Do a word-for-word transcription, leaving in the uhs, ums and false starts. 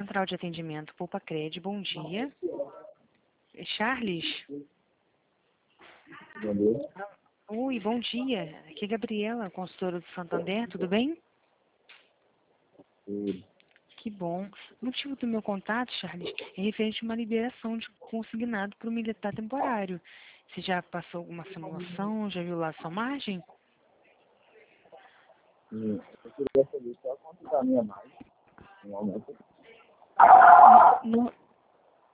Central de Atendimento Poupa-Cred, bom dia. Charles? Bom dia. Oi, bom dia. Aqui é Gabriela, consultora do Santander, tudo bem? Tudo. Que bom. O motivo do meu contato, Charles, é referente a uma liberação de consignado para o militar temporário. Você já passou alguma simulação, já viu lá a sua margem? Sim, eu queria saber só quanto da minha margem no momento. Não,